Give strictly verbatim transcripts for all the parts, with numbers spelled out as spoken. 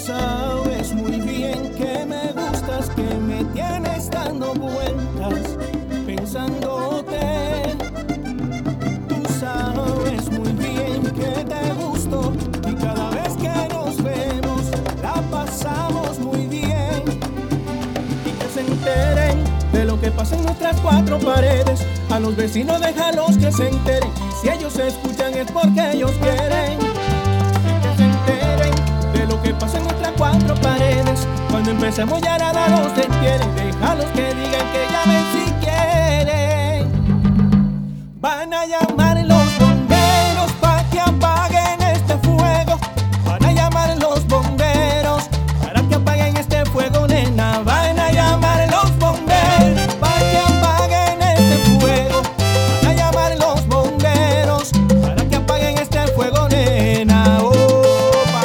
sabes muy bien que me gustas, que me tienes dando vueltas, pensándote. Tú sabes muy bien que te gusto y cada vez que nos vemos la pasamos muy bien. Y que se enteren de lo que pasa en nuestras cuatro paredes. A los vecinos déjalos que se enteren. Si ellos escuchan es porque ellos quieren. Y que se enteren de lo que pasa en nuestras cuatro paredes. Cuando empecemos ya nada los detienen. Déjalos que digan que llamen si quieren. Van a llamar los bomberos pa' que apaguen este fuego. Van a llamar los bomberos para que apaguen este fuego, nena. Van a llamar los bomberos pa' que apaguen este fuego. Van a llamar los bomberos para que apaguen este fuego, nena. Opa.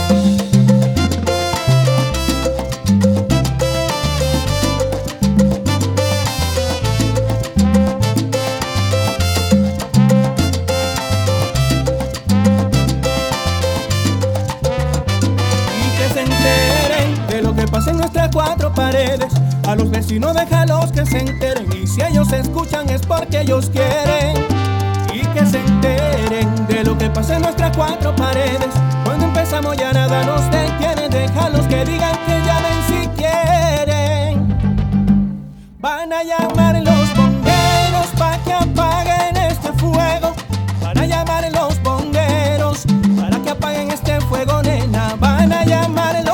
De lo que pasa en nuestras cuatro paredes. A los vecinos déjalos que se enteren. Y si ellos escuchan es porque ellos quieren. Y que se enteren de lo que pasa en nuestras cuatro paredes. Cuando empezamos ya nada nos detiene. Déjalos que digan que llamen si quieren. Van a llamar los bomberos pa' que apaguen este fuego. Van a llamar los bomberos para que apaguen este fuego, nena. Van a llamar